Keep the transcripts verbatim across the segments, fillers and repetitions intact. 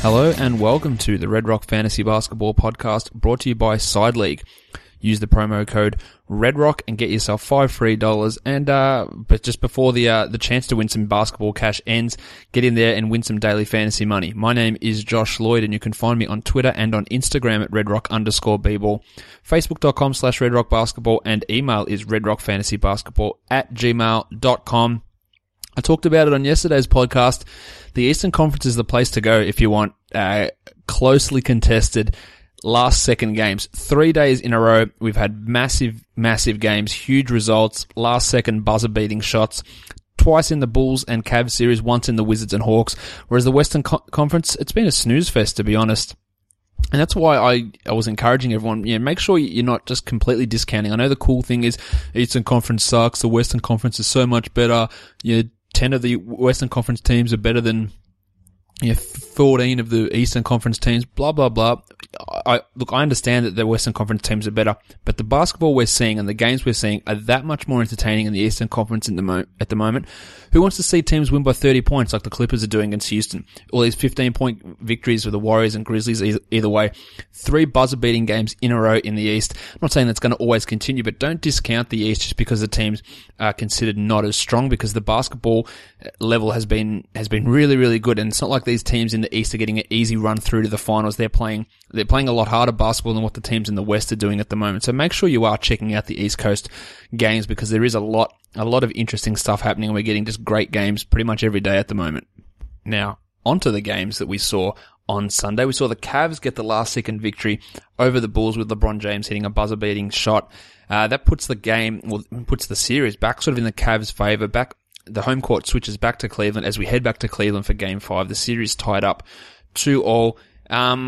Hello and welcome to the Red Rock Fantasy Basketball Podcast, brought to you by Side League. Use the promo code REDROCK and get yourself five free dollars. And uh, but just before the uh, the chance to win some basketball cash ends, get in there and win some daily fantasy money. My name is Josh Lloyd, and you can find me on Twitter and on Instagram at RedRock underscore bball, Facebook.com slash RedRock Basketball, and email is RedRockFantasyBasketball at gmail dot com. I talked about it on yesterday's podcast. The Eastern Conference is the place to go if you want uh, closely contested last-second games. Three days in a row, we've had massive, massive games, huge results, last-second buzzer-beating shots. Twice in the Bulls and Cavs series, once in the Wizards and Hawks. Whereas the Western Co- Conference, it's been a snooze fest, to be honest. And that's why I, I was encouraging everyone, you know, make sure you're not just completely discounting. I know the cool thing is Eastern Conference sucks, the Western Conference is so much better. You know, ten of the Western Conference teams are better than, you know, fourteen of the Eastern Conference teams, blah, blah, blah. I, look, I understand that the Western Conference teams are better, but the basketball we're seeing and the games we're seeing are that much more entertaining in the Eastern Conference in the mo- at the moment. Who wants to see teams win by thirty points like the Clippers are doing against Houston? All these fifteen-point victories with the Warriors and Grizzlies, either, either way. Three buzzer-beating games in a row in the East. I'm not saying that's going to always continue, but don't discount the East just because the teams are considered not as strong, because the basketball level has been has been really, really good. And it's not like these teams in the East are getting an easy run through to the finals. They're playing they're playing a lot harder basketball than what the teams in the West are doing at the moment. So make sure you are checking out the East Coast games, because there is a lot a lot of interesting stuff happening, and we're getting just great games pretty much every day at the moment. Now, onto the games that we saw on Sunday. We saw the Cavs get the last-second victory over the Bulls with LeBron James hitting a buzzer-beating shot. Uh, that puts the game, well, puts the series back sort of in the Cavs' favour. Back, the home court switches back to Cleveland as we head back to Cleveland for Game Five. The series tied up two all. Um,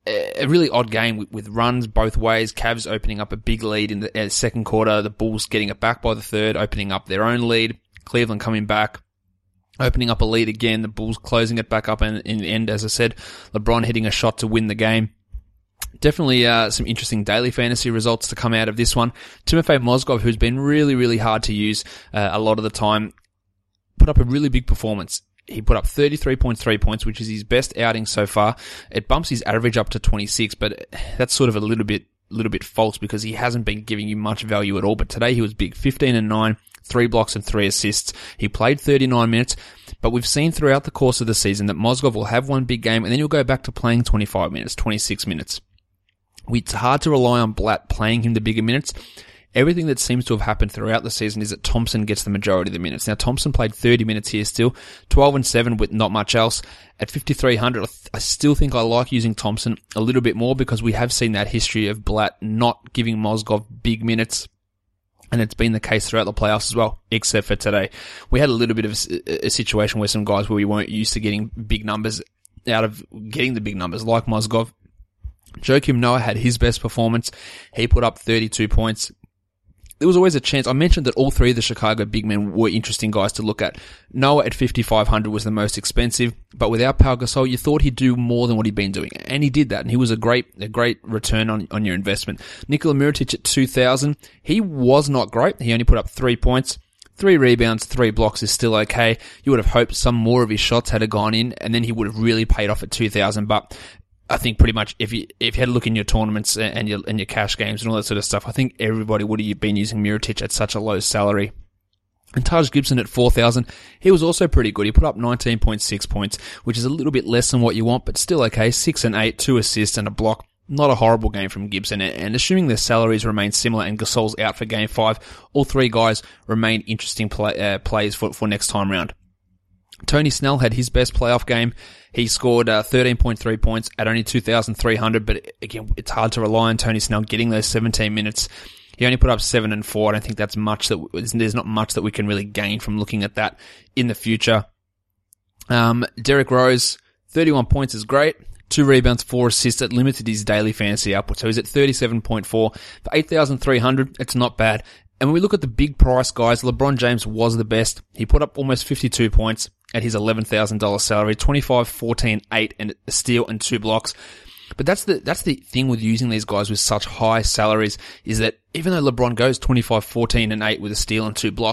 a really odd game with, with runs both ways. Cavs opening up a big lead in the uh, second quarter. The Bulls getting it back by the third, opening up their own lead. Cleveland coming back, opening up a lead again. The Bulls closing it back up, and in the end, as I said, LeBron hitting a shot to win the game. Definitely uh, some interesting daily fantasy results to come out of this one. Timofey Mozgov, who's been really, really hard to use uh, a lot of the time, put up a really big performance. He put up thirty-three point three points, which is his best outing so far. It bumps his average up to twenty-six, but that's sort of a little bit, little bit false because he hasn't been giving you much value at all. But today he was big, fifteen and nine, three blocks and three assists. He played thirty-nine minutes, but we've seen throughout the course of the season that Mozgov will have one big game and then he'll go back to playing twenty-five minutes, twenty-six minutes. It's hard to rely on Blatt playing him the bigger minutes. Everything that seems to have happened throughout the season is that Thompson gets the majority of the minutes. Now, Thompson played thirty minutes here still, twelve and seven with not much else. At fifty-three hundred, I still think I like using Thompson a little bit more because we have seen that history of Blatt not giving Mozgov big minutes. And it's been the case throughout the playoffs as well, except for today. We had a little bit of a, a situation where some guys where we weren't used to getting big numbers out of getting the big numbers, like Mozgov. Joakim Noah had his best performance. He put up thirty-two points. There was always a chance. I mentioned that all three of the Chicago big men were interesting guys to look at. Noah at fifty-five hundred was the most expensive, but without Pau Gasol, you thought he'd do more than what he'd been doing. And he did that, and he was a great, a great return on, on your investment. Nikola Mirotic at two thousand, he was not great. He only put up three points. Three rebounds, three blocks is still okay. You would have hoped some more of his shots had gone in, and then he would have really paid off at two thousand, but I think pretty much if you if you had a look in your tournaments and your and your cash games and all that sort of stuff, I think everybody would have been using Mirotic at such a low salary. And Taj Gibson at four thousand, he was also pretty good. He put up nineteen point six points, which is a little bit less than what you want, but still okay. six and eight, two assists and a block. Not a horrible game from Gibson. And assuming their salaries remain similar and Gasol's out for game five, all three guys remain interesting play, uh, plays for, for next time round. Tony Snell had his best playoff game. He scored uh, thirteen point three points at only two thousand three hundred, but again, it's hard to rely on Tony Snell getting those seventeen minutes. He only put up seven and four. I don't think that's much that, there's not much that we can really gain from looking at that in the future. Um, Derrick Rose, thirty-one points is great. Two rebounds, four assists. It limited his daily fantasy upward. So he's at thirty-seven point four. For eight thousand three hundred, it's not bad. And when we look at the big price guys, LeBron James was the best. He put up almost fifty-two points at his eleven thousand dollars salary, twenty-five, fourteen, eight, and a steal and two blocks. But that's the, that's the thing with using these guys with such high salaries, is that even though LeBron goes twenty-five, fourteen, and eight with a steal and two blocks,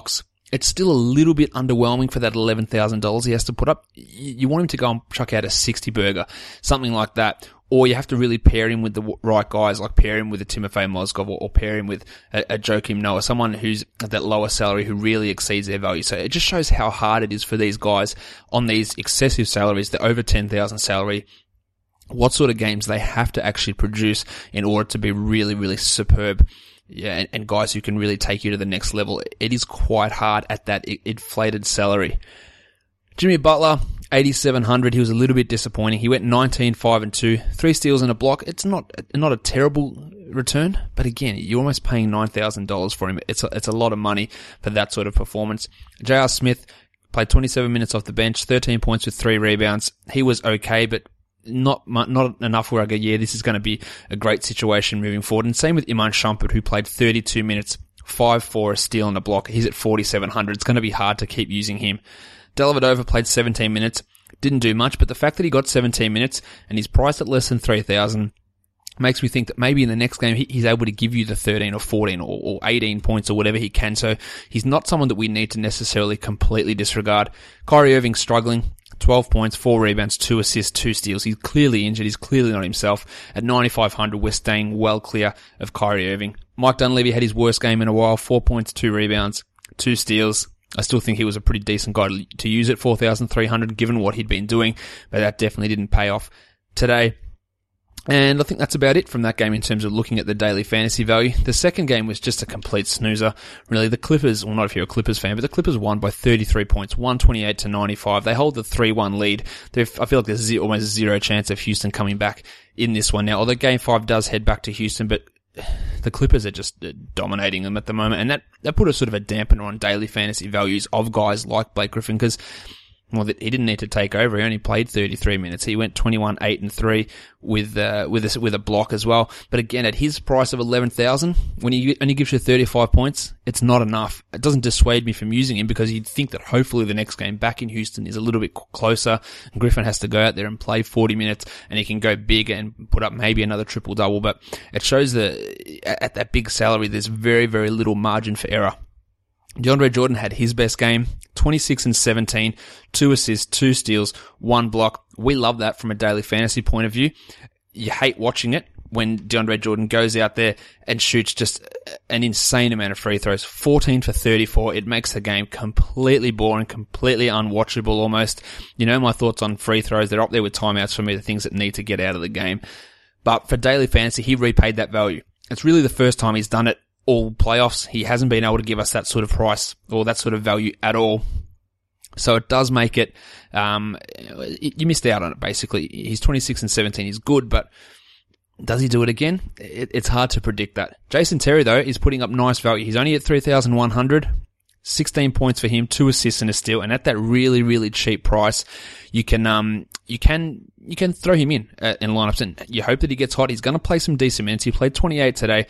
it's still a little bit underwhelming for that eleven thousand dollars he has to put up. You want him to go and chuck out a sixty burger, something like that. Or you have to really pair him with the right guys, like pair him with a Timofey Mozgov or, or pair him with a, a Joakim Noah, someone who's at that lower salary who really exceeds their value. So it just shows how hard it is for these guys on these excessive salaries, the over ten thousand salary, what sort of games they have to actually produce in order to be really, really superb. Yeah, and, and guys who can really take you to the next level. It is quite hard at that inflated salary. Jimmy Butler, eighty-seven hundred. He was a little bit disappointing. He went nineteen, five and two, three steals and a block. It's not not a terrible return, but again, you're almost paying nine thousand dollars for him. It's a, it's a lot of money for that sort of performance. J R. Smith played twenty-seven minutes off the bench, thirteen points with three rebounds. He was okay, but not not enough where I go, yeah, this is going to be a great situation moving forward. And same with Iman Shumpert, who played thirty-two minutes, five, four, a steal and a block. He's at forty-seven hundred. It's going to be hard to keep using him. Dellavedova played seventeen minutes, didn't do much, but the fact that he got seventeen minutes and he's priced at less than three thousand makes me think that maybe in the next game he, he's able to give you the thirteen or fourteen or, or eighteen points or whatever he can. So he's not someone that we need to necessarily completely disregard. Kyrie Irving struggling, twelve points, four rebounds, two assists, two steals. He's clearly injured. He's clearly not himself. At ninety-five hundred, we're staying well clear of Kyrie Irving. Mike Dunleavy had his worst game in a while, four points, two rebounds, two steals. I still think he was a pretty decent guy to, to use at four thousand three hundred given what he'd been doing, but that definitely didn't pay off today. And I think that's about it from that game in terms of looking at the daily fantasy value. The second game was just a complete snoozer. Really, the Clippers, well, not if you're a Clippers fan, but the Clippers won by thirty-three points, one twenty-eight to ninety-five. They hold the three one lead. They've, I feel like there's zero, almost zero chance of Houston coming back in this one now. Although game five does head back to Houston, but the Clippers are just dominating them at the moment, and that, that put a sort of a dampener on daily fantasy values of guys like Blake Griffin, because, well, he didn't need to take over. He only played thirty-three minutes. He went twenty-one, eight and three with, uh, with a, with a block as well. But again, at his price of eleven thousand, when he only gives you thirty-five points, it's not enough. It doesn't dissuade me from using him, because you'd think that hopefully the next game back in Houston is a little bit closer. And Griffin has to go out there and play forty minutes, and he can go big and put up maybe another triple double. But it shows that at that big salary, there's very, very little margin for error. DeAndre Jordan had his best game, twenty-six and seventeen, two assists, two steals, one block. We love that from a daily fantasy point of view. You hate watching it when DeAndre Jordan goes out there and shoots just an insane amount of free throws, fourteen for thirty-four. It makes the game completely boring, completely unwatchable almost. You know my thoughts on free throws. They're up there with timeouts for me, the things that need to get out of the game. But for daily fantasy, he repaid that value. It's really the first time he's done it all playoffs. He hasn't been able to give us that sort of price or that sort of value at all. So it does make it, um, you missed out on it basically. He's twenty-six and seventeen. He's good, but does he do it again? It, it's hard to predict that. Jason Terry though is putting up nice value. He's only at three thousand one hundred. sixteen points for him, two assists and a steal, and at that really, really cheap price, you can, um, you can, you can throw him in, uh, in lineups, and you hope that he gets hot. He's going to play some decent minutes. He played twenty-eight today.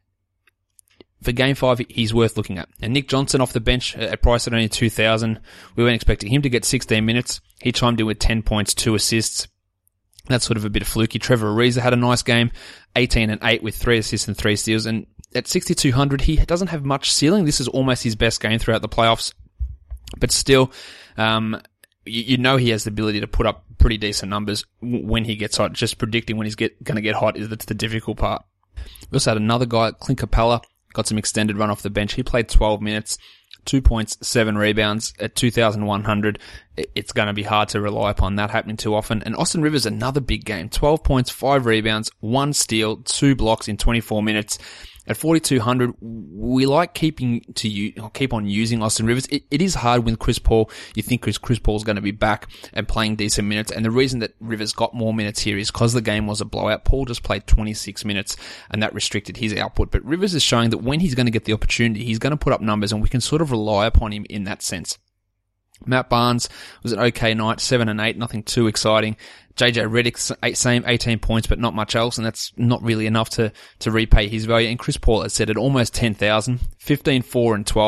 For game five, he's worth looking at. And Nick Johnson off the bench at price at only two thousand. We weren't expecting him to get sixteen minutes. He chimed in with ten points, two assists. That's sort of a bit of fluky. Trevor Ariza had a nice game, eighteen and eight with three assists and three steals. And at sixty-two hundred, he doesn't have much ceiling. This is almost his best game throughout the playoffs. But still, um, you, you know he has the ability to put up pretty decent numbers when he gets hot. Just predicting when he's get, going to get hot is that's the difficult part. We also had another guy, Clint Capella. Got some extended run off the bench. He played twelve minutes, two points, seven rebounds at two thousand one hundred. It's going to be hard to rely upon that happening too often. And Austin Rivers, another big game. twelve points, five rebounds, one steal, two blocks in twenty-four minutes. At forty-two hundred, we like keeping to you, keep on using Austin Rivers. It, it is hard when Chris Paul, you think Chris, Chris Paul's going to be back and playing decent minutes. And the reason that Rivers got more minutes here is because the game was a blowout. Paul just played twenty-six minutes and that restricted his output. But Rivers is showing that when he's going to get the opportunity, he's going to put up numbers and we can sort of rely upon him in that sense. Matt Barnes was an okay night, seven and eight, nothing too exciting. J J Redick, same eighteen points, but not much else, and that's not really enough to, to repay his value. And Chris Paul has said at almost ten thousand, fifteen, four and twelve,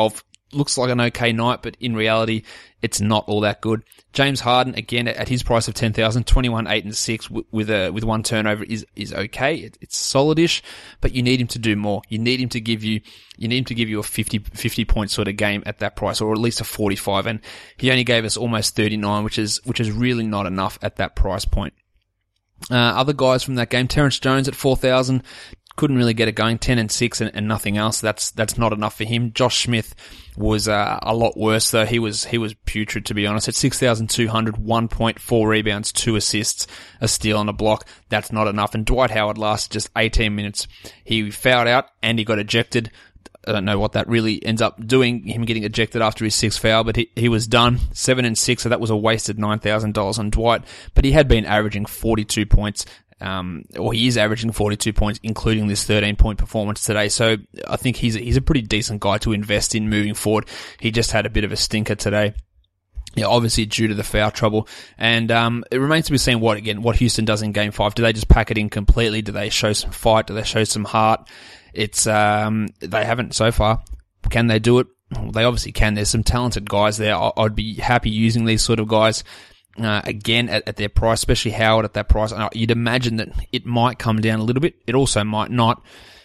looks like an okay night, but in reality, it's not all that good. James Harden, again, at his price of ten thousand, twenty-one, eight and six with a, with one turnover is, is okay. It, it's solidish, but you need him to do more. You need him to give you, you need him to give you a fifty, fifty point sort of game at that price, or at least a forty-five. And he only gave us almost thirty-nine, which is, which is really not enough at that price point. Uh, other guys from that game, Terrence Jones at four thousand. Couldn't really get it going, ten and six and, and nothing else. That's, that's not enough for him. Josh Smith was, uh, a lot worse though. He was, he was putrid to be honest. At six thousand two hundred, one point four rebounds, two assists, a steal and a block. That's not enough. And Dwight Howard lasted just eighteen minutes. He fouled out and he got ejected. I don't know what that really ends up doing, him getting ejected after his sixth foul, but he, he was done. seven and six, so that was a wasted nine thousand dollars on Dwight. But he had been averaging forty-two points. Um, or he is averaging forty-two points, including this thirteen point performance today. So I think he's he's a pretty decent guy to invest in moving forward. He just had a bit of a stinker today. Yeah, obviously due to the foul trouble. And um, it remains to be seen what again what Houston does in Game Five. Do they just pack it in completely? Do they show some fight? Do they show some heart? It's um, they haven't so far. Can they do it? Well, they obviously can. There's some talented guys there. I'd be happy using these sort of guys. Uh, again, at, at their price, especially Howard at that price. And you'd imagine that it might come down a little bit. It also might not.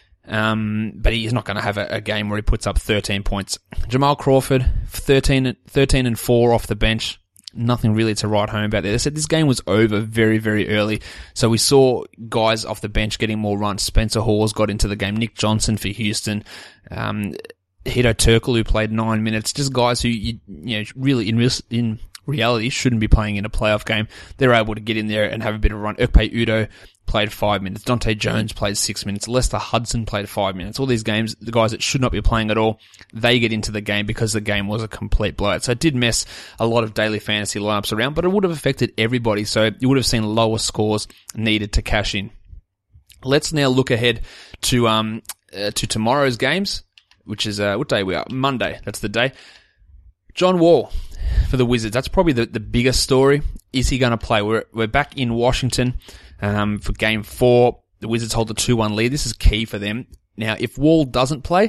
Um, but he's not going to have a, a game where he puts up thirteen points. Jamal Crawford, thirteen, thirteen and four off the bench. Nothing really to write home about there. They said this game was over very, very early. So we saw guys off the bench getting more runs. Spencer Hawes got into the game. Nick Johnson for Houston. Um, Hito Turkle, who played nine minutes. Just guys who, you, you know, really in, in reality shouldn't be playing in a playoff game. They're able to get in there and have a bit of a run. Ekpe Udoh played five minutes. Dante Jones played six minutes. Lester Hudson played five minutes. All these games, the guys that should not be playing at all, they get into the game because the game was a complete blowout. So it did mess a lot of daily fantasy lineups around, but it would have affected everybody. So you would have seen lower scores needed to cash in. Let's now look ahead to um uh, to tomorrow's games, which is uh, what day we are? Monday. That's the day. John Wall for the Wizards. That's probably the, the biggest story. Is he going to play? We're we're back in Washington um, for Game Four. The Wizards hold a two one lead. This is key for them. Now, if Wall doesn't play,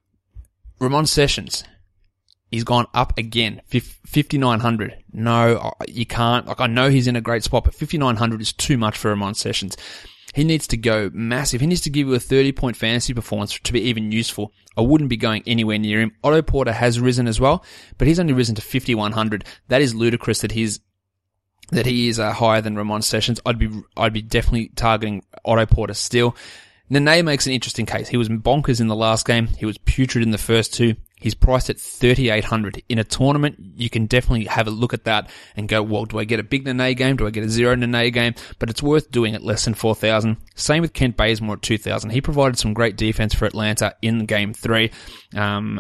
Ramon Sessions, he's gone up again, fifty-nine hundred. No, you can't. Like, I know he's in a great spot, but fifty-nine hundred is too much for Ramon Sessions. He needs to go massive. He needs to give you a thirty-point fantasy performance to be even useful. I wouldn't be going anywhere near him. Otto Porter has risen as well, but he's only risen to fifty-one hundred. That is ludicrous that he's that he is uh, higher than Ramon Sessions. I'd be I'd be definitely targeting Otto Porter still. Nene makes an interesting case. He was bonkers in the last game. He was putrid in the first two. He's priced at thirty-eight hundred. In a tournament, you can definitely have a look at that and go, well, do I get a big Nene game? Do I get a zero Nene game? But it's worth doing at less than four thousand. Same with Kent Bazemore at two thousand. He provided some great defense for Atlanta in game three. Um,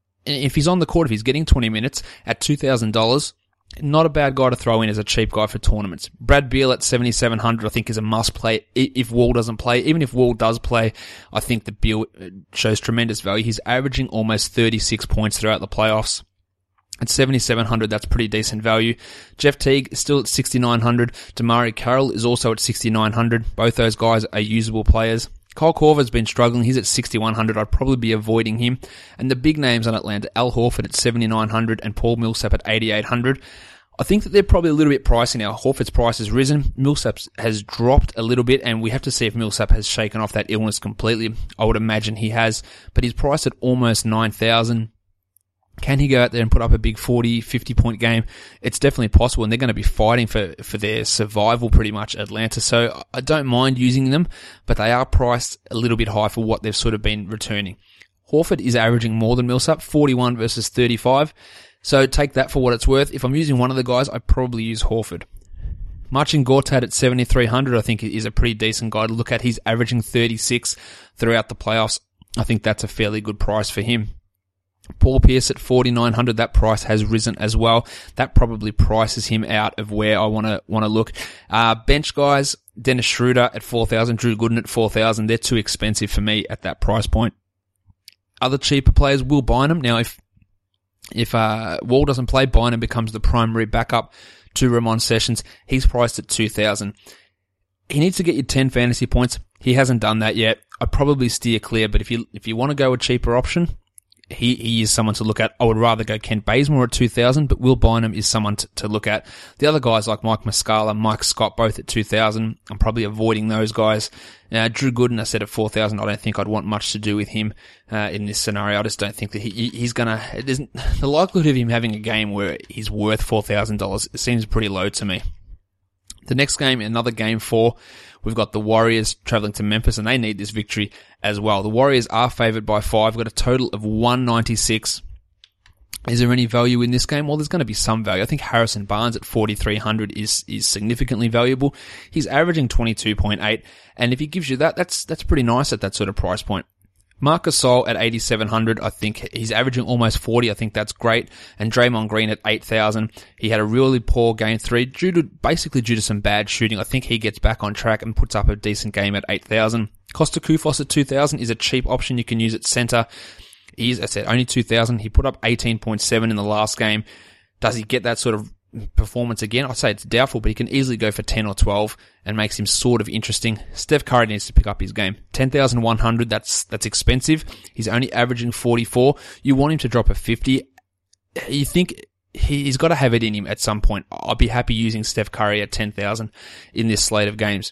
if he's on the court, if he's getting twenty minutes at two thousand dollars, not a bad guy to throw in as a cheap guy for tournaments. Brad Beal at seventy-seven hundred, I think, is a must play if Wall doesn't play. Even if Wall does play, I think that Beal shows tremendous value. He's averaging almost thirty-six points throughout the playoffs. At seventy-seven hundred, that's pretty decent value. Jeff Teague is still at sixty-nine hundred. Damari Carroll is also at sixty-nine hundred. Both those guys are usable players. Kyle Korver's been struggling. He's at sixty-one hundred. I'd probably be avoiding him. And the big names on Atlanta, Al Horford at seventy-nine hundred and Paul Millsap at eighty-eight hundred. I think that they're probably a little bit pricey now. Horford's price has risen. Millsap has dropped a little bit, and we have to see if Millsap has shaken off that illness completely. I would imagine he has, but he's priced at almost nine thousand. Can he go out there and put up a big forty, fifty point game? It's definitely possible, and they're going to be fighting for, for their survival pretty much, Atlanta. So I don't mind using them, but they are priced a little bit high for what they've sort of been returning. Horford is averaging more than Millsap, forty-one versus thirty-five. So take that for what it's worth. If I'm using one of the guys, I probably use Horford. Marcin Gortat at seventy-three hundred, I think, is a pretty decent guy to look at. He's averaging thirty-six throughout the playoffs. I think that's a fairly good price for him. Paul Pierce at forty-nine hundred, that price has risen as well. That probably prices him out of where I want to want to look. Uh, bench guys, Dennis Schroeder at four thousand, Drew Gooden at four thousand. They're too expensive for me at that price point. Other cheaper players, Will Bynum. Now, if if uh, Wall doesn't play, Bynum becomes the primary backup to Ramon Sessions. He's priced at two thousand. He needs to get you ten fantasy points. He hasn't done that yet. I'd probably steer clear, but if you if you want to go a cheaper option, he, he is someone to look at. I would rather go Kent Bazemore at two thousand, but Will Bynum is someone to, to look at. The other guys like Mike Muscala, Mike Scott, both at two thousand. I'm probably avoiding those guys. Uh, Drew Gooden, I said at four thousand. I don't think I'd want much to do with him uh, in this scenario. I just don't think that he, he's gonna. It isn't the likelihood of him having a game where he's worth four thousand dollars. It seems pretty low to me. The next game, another game four, we've got the Warriors traveling to Memphis, and they need this victory as well. The Warriors are favored by five. We've got a total of one ninety-six. Is there any value in this game? Well, there's going to be some value. I think Harrison Barnes at forty-three hundred is is significantly valuable. He's averaging twenty-two point eight, and if he gives you that, that's that's pretty nice at that sort of price point. Marc Gasol at eighty-seven hundred, I think he's averaging almost forty. I think that's great. And Draymond Green at eight thousand. He had a really poor game three, due to basically due to some bad shooting. I think he gets back on track and puts up a decent game at eight thousand. Costa Koufos at two thousand is a cheap option you can use at center. He's, as I said, only two thousand. He put up eighteen point seven in the last game. Does he get that sort of performance again? I'd say it's doubtful, but he can easily go for ten or twelve and makes him sort of interesting. Steph Curry needs to pick up his game. ten thousand one hundred, that's, that's expensive. He's only averaging forty-four. You want him to drop a fifty. You think he's got to have it in him at some point. I'd be happy using Steph Curry at ten thousand in this slate of games.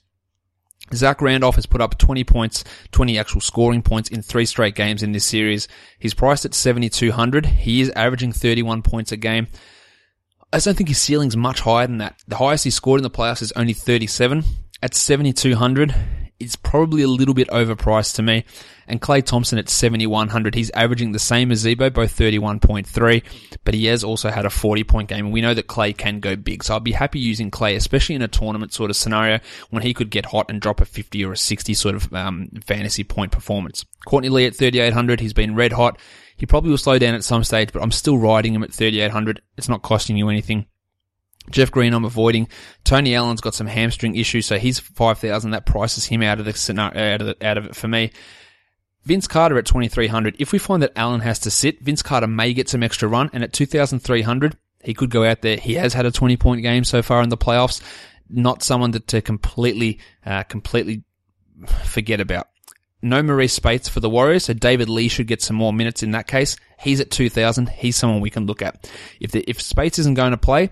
Zach Randolph has put up twenty points, twenty actual scoring points in three straight games in this series. He's priced at seventy-two hundred. He is averaging thirty-one points a game. I just don't think his ceiling's much higher than that. The highest he scored in the playoffs is only thirty-seven. At seventy-two hundred, it's probably a little bit overpriced to me. And Klay Thompson at seventy-one hundred, he's averaging the same as Zebo, both thirty-one point three, but he has also had a forty-point game, and we know that Klay can go big, so I'd be happy using Klay, especially in a tournament sort of scenario when he could get hot and drop a fifty or a sixty sort of um, fantasy point performance. Courtney Lee at thirty-eight hundred, he's been red hot. He probably will slow down at some stage, but I'm still riding him at thirty-eight hundred. It's not costing you anything. Jeff Green, I'm avoiding. Tony Allen's got some hamstring issues, so he's five thousand. That prices him out of the scenario, out of the, out of it for me. Vince Carter at twenty-three hundred. If we find that Allen has to sit, Vince Carter may get some extra run, and at two thousand three hundred, he could go out there. He has had a twenty-point game so far in the playoffs. Not someone that to completely, uh, completely forget about. No Maurice Spates for the Warriors, so David Lee should get some more minutes in that case. He's at two thousand. He's someone we can look at. If the, if Spates isn't going to play,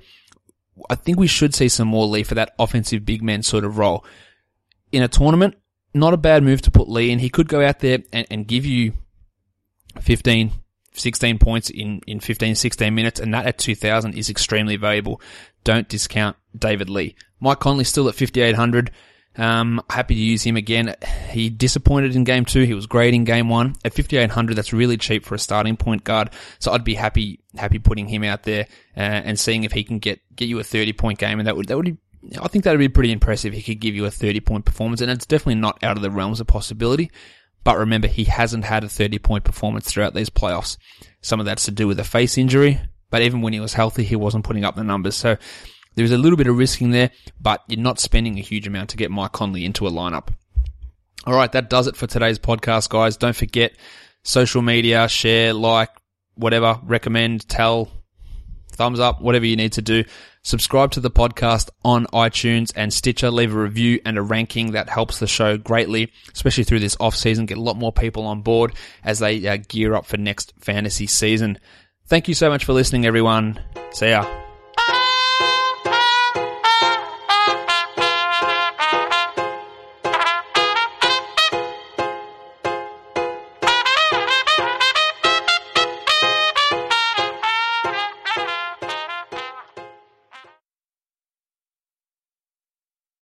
I think we should see some more Lee for that offensive big man sort of role. In a tournament, not a bad move to put Lee in. He could go out there and, and give you fifteen, sixteen points in, in fifteen, sixteen minutes, and that at two thousand is extremely valuable. Don't discount David Lee. Mike Conley still at fifty-eight hundred. Um, happy to use him again. He disappointed in game two. He was great in game one. At fifty-eight hundred, that's really cheap for a starting point guard. So I'd be happy, happy putting him out there, uh, and seeing if he can get, get you a thirty point game. And that would, that would, I think that would be pretty impressive. He could give you a thirty point performance, and it's definitely not out of the realms of possibility. But remember, he hasn't had a thirty point performance throughout these playoffs. Some of that's to do with a face injury, but even when he was healthy, he wasn't putting up the numbers. So there's a little bit of risking there, but you're not spending a huge amount to get Mike Conley into a lineup. All right, that does it for today's podcast, guys. Don't forget, social media, share, like, whatever, recommend, tell, thumbs up, whatever you need to do. Subscribe to the podcast on iTunes and Stitcher. Leave a review and a ranking. That helps the show greatly, especially through this off season. Get a lot more people on board as they uh, gear up for next fantasy season. Thank you so much for listening, everyone. See ya.